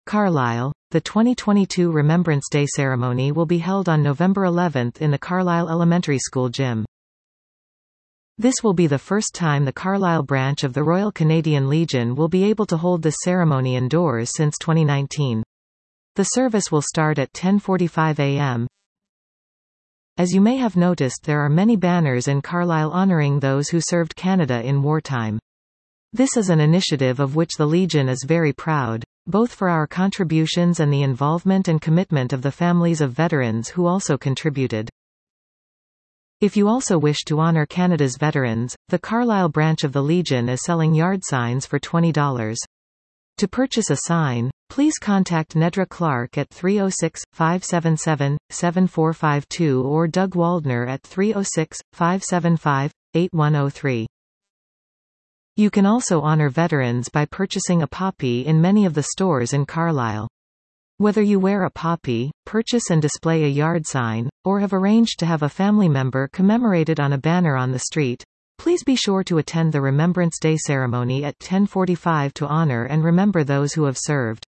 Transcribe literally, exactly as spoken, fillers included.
Carlisle. The twenty twenty-two Remembrance Day ceremony will be held on November eleventh in the Carlisle Elementary School gym. This will be the first time the Carlisle branch of the Royal Canadian Legion will be able to hold this ceremony indoors since twenty nineteen. The service will start at ten forty-five a m As you may have noticed, there are many banners in Carlisle honoring those who served Canada in wartime. This is an initiative of which the Legion is very proud, both for our contributions and the involvement and commitment of the families of veterans who also contributed. If you also wish to honor Canada's veterans, the Carlisle branch of the Legion is selling yard signs for twenty dollars. To purchase a sign, please contact Nedra Clark at three oh six, five seven seven, seven four five two or Doug Waldner at three oh six, five seven five, eight one oh three. You can also honor veterans by purchasing a poppy in many of the stores in Carlisle. Whether you wear a poppy, purchase and display a yard sign, or have arranged to have a family member commemorated on a banner on the street, please be sure to attend the Remembrance Day ceremony at ten forty-five to honor and remember those who have served.